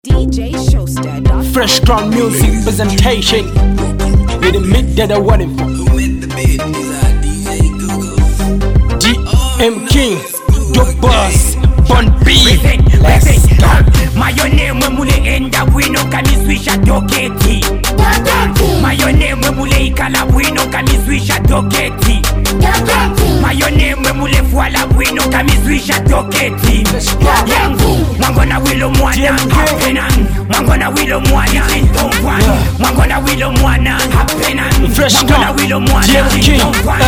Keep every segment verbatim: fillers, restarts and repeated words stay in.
D J Showster. Fresh Crown Music presentation. In the mid that I wanted for. D M King, the boss, Bon B. Let's go. Mayone mwemule enda bwino kamiswisha toketi. Mayone mwemule ikala bwino kamiswisha toketi. Mayone mwemule fuala bwino kamiswisha toketi. Yangu mwangona wilo mwana hapena. Mwangona wilo mwana ntongwan. Mwangona wilo mwana hapena. Mwangona wilo mwana ntongwan.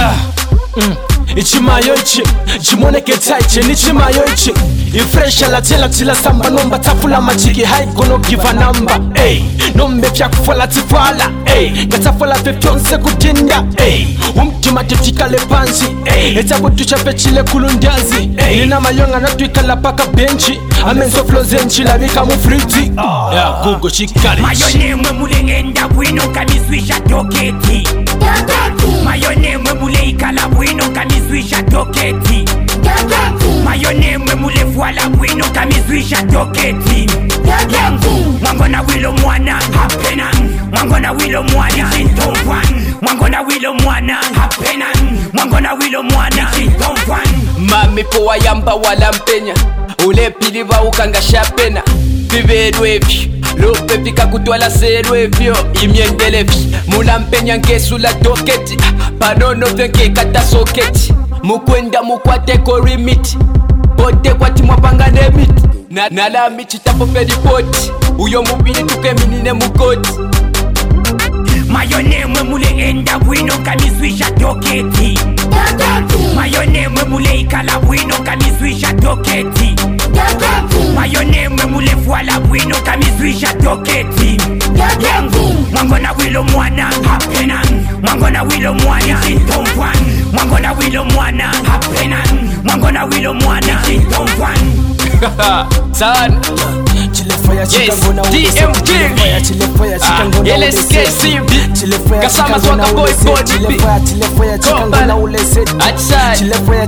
Ichimayo ichi, chimoneketa ichi, nichimayo ichi. Ifresha la tela tila samba nomba tafula machiki hai kono give number. Ey, nombe pya kufala tifala. Ey, gatafala fiftonse kudinda. Ey, umtima titika le panzi. Ey, etabu tuchape chile kulundazi. Ey, nina mayonga na tuikala paka benchi. Amenzo flozenchi la vika mufriti. Ya Google chikali. Mayone mwemule ngenda bwino kamiswisha toketi. Mayone mwemule ikala bwino kamiswisha toketi. Mayone mwemule fuala bwino kamiswisha toketi. Yangu mwangona wilo mwana hapena. Mwangona wilo mwana ntongwan. Mwangona wilo mwana hapena. Mwangona wilo mwana ntongwan. Mami powa yamba wala mpenya. Ule pili wa ukanga shapena. Viverwevi lope pika kutwala serwevyo imyendelevi. Muna mpenya nkesula toketi. Panono venke kata soketi. Mukwenda mukwate korimiti. Bote kwati mwapanga nemiti. Na nala michi tapo pedipoti. Uyo mubini tuke minine mukoti. Mayone mwemule enda bwino kamiswisha toketi. Mayone mwemule ikala bwino kamiswisha toketi. Mayone mwemule fuala bwino kamiswisha toketi. Yangu mwangona wilo mwana hapena. Mwangona wilo mwana ntongwan. Mwangona wilo mwana hapena. Mwangona wilo mwana ntongwan. Son, yes, D M King, uh, L S K C B, Kasama Swaka Boy Boy B, Koban, Outside,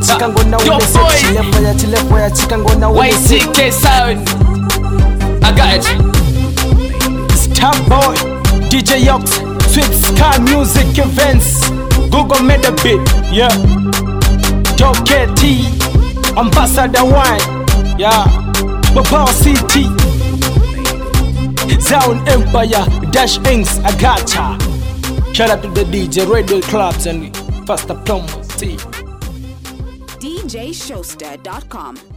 Top Boy, Y C K Sound, I got it. Star Boy, D J Yox, Sweet Sky Music Events, Google made a bit, yeah. Toketi, Ambassador Wine, yeah. Baba City, Sound Empire, Dash Inks, I gotcha. Shout out to the D J Radio Clubs and Faster Promo. See. D J Showster dot com